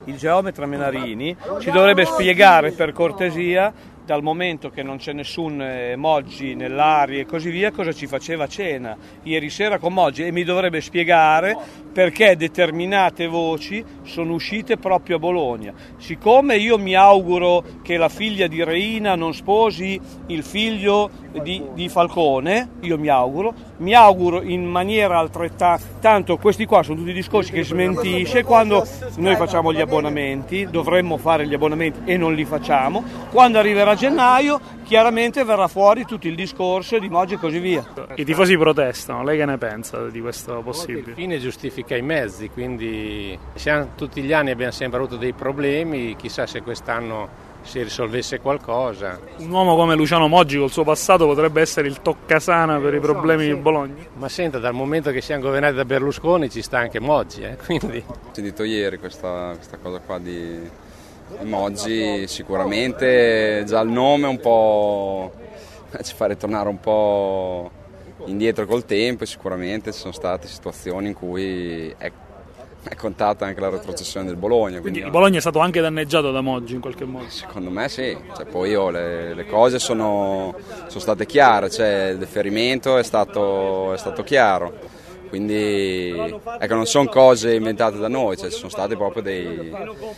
il geometra Menarini ci dovrebbe spiegare per cortesia, dal momento che non c'è nessun Moggi nell'aria e così via, cosa ci faceva a cena ieri sera con Moggi, e mi dovrebbe spiegare perché determinate voci sono uscite proprio a Bologna. Siccome io mi auguro che la figlia di Reina non sposi il figlio di Falcone, io mi auguro in maniera altrettanto, questi qua sono tutti discorsi che smentisce. Quando noi facciamo gli abbonamenti, dovremmo fare gli abbonamenti e non li facciamo, quando arriverà gennaio chiaramente verrà fuori tutto il discorso di Moggi e così via. I tifosi protestano, lei che ne pensa di questo possibile? Il fine giustifica i mezzi, quindi tutti gli anni abbiamo sempre avuto dei problemi, chissà se quest'anno si risolvesse qualcosa. Un uomo come Luciano Moggi col suo passato potrebbe essere il toccasana per i problemi di Bologna? Ma senta, dal momento che siamo governati da Berlusconi ci sta anche Moggi, quindi... Ho sentito ieri questa cosa qua di Moggi, sicuramente già il nome un po' ci fa ritornare un po' indietro col tempo, e sicuramente ci sono state situazioni in cui è contata anche la retrocessione del Bologna. Quindi il Bologna è stato anche danneggiato da Moggi in qualche modo? Secondo me sì, poi le cose sono state chiare, il deferimento è stato chiaro. Quindi non sono cose inventate da noi, ci sono stati proprio dei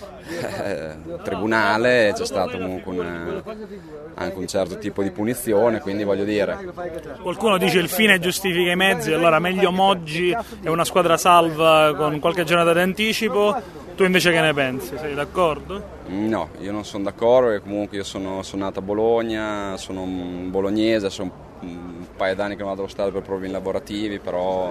tribunale, c'è stato comunque anche un certo tipo di punizione, quindi voglio dire. Qualcuno dice il fine giustifica i mezzi, allora meglio Moggi e una squadra salva con qualche giornata d'anticipo. Tu invece che ne pensi? Sei d'accordo? No, io non sono d'accordo, perché comunque io sono nato a Bologna, sono un bolognese, sono un paio d'anni che non vado allo stadio per problemi lavorativi, però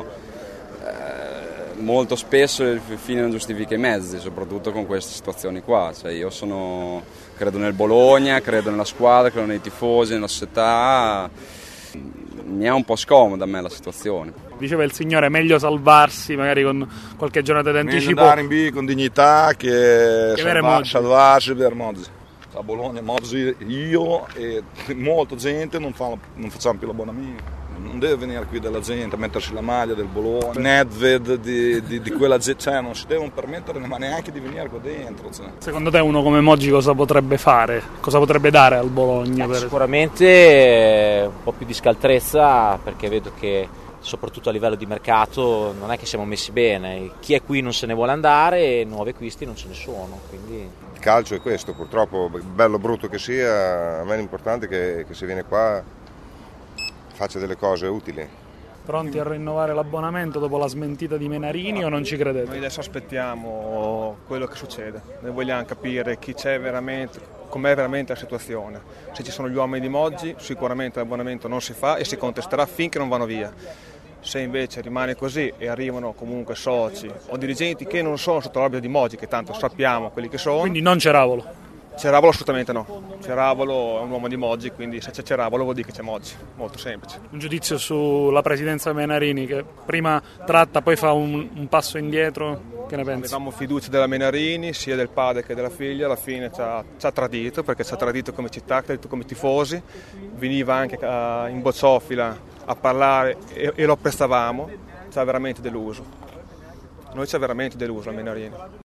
molto spesso il fine non giustifica i mezzi, soprattutto con queste situazioni qua. Io credo nel Bologna, credo nella squadra, credo nei tifosi, nella società. Mi è un po' scomoda a me la situazione. Diceva il signore, meglio salvarsi magari con qualche giornata d'anticipo. Meglio andare in B con dignità che salvarsi per Moggi. A Bologna Moggi, io e molta gente non facciamo più l'abbonamento. Non deve venire qui della gente a mettersi la maglia del Bologna, Nedved di quella gente, non si devono permettere neanche di venire qua dentro. Secondo te uno come Moggi cosa potrebbe fare? Cosa potrebbe dare al Bologna? Sicuramente un po' più di scaltrezza, perché vedo che soprattutto a livello di mercato non è che siamo messi bene, chi è qui non se ne vuole andare e nuovi acquisti non ce ne sono, quindi... Il calcio è questo, purtroppo, bello o brutto che sia, a me l'importante è che se viene qua faccia delle cose utili. Pronti a rinnovare l'abbonamento dopo la smentita di Menarini o non ci credete? Noi adesso aspettiamo quello che succede, noi vogliamo capire chi c'è veramente, com'è veramente la situazione. Se ci sono gli uomini di Moggi sicuramente l'abbonamento non si fa e si contesterà finché non vanno via. Se invece rimane così e arrivano comunque soci o dirigenti che non sono sotto l'orbita di Moggi, che tanto sappiamo quelli che sono. Quindi non Ceravolo? Ceravolo assolutamente no. Ceravolo è un uomo di Moggi, quindi se c'è Ceravolo vuol dire che c'è Moggi, molto semplice. Un giudizio sulla presidenza Menarini, che prima tratta poi fa un passo indietro, che ne pensi? Avevamo fiducia della Menarini, sia del padre che della figlia, alla fine ci ha tradito, perché ci ha tradito come città, come tifosi, veniva anche in bocciofila a parlare e lo apprezzavamo, ci ha veramente deluso. Noi ci ha veramente deluso la Menarini.